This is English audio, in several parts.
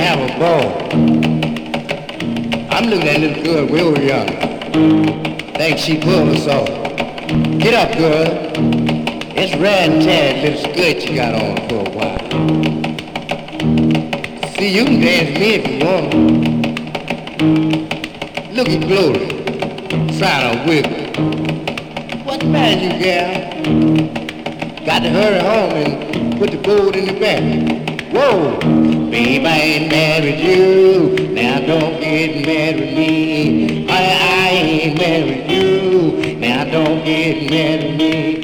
have a ball. I'm looking at this girl way over yonder. Think she pulled us off. Get up, girl. It's rat-tad little skirt you got on for a while. See, you can dance me if you want. Look at Glory. Trying to wiggle. What's the matter, you gal? Got to hurry home and put the gold in the bag. Whoa! Babe, I ain't mad with you. Now don't get mad with me. I ain't mad with you. Now don't get mad with me.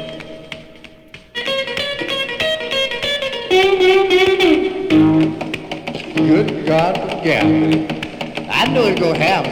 Good God for gambling. I know it's gonna happen.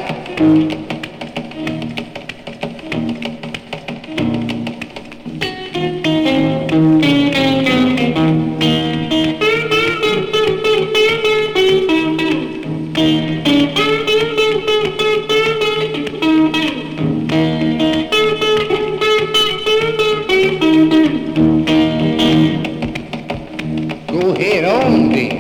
Go ahead on then.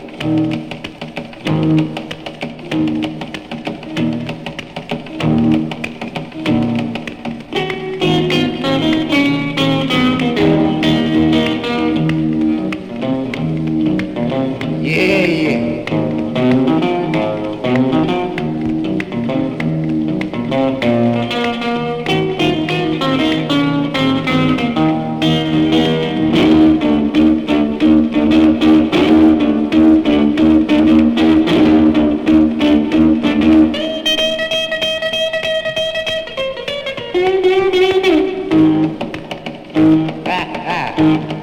Yeah, yeah. Ha, ha.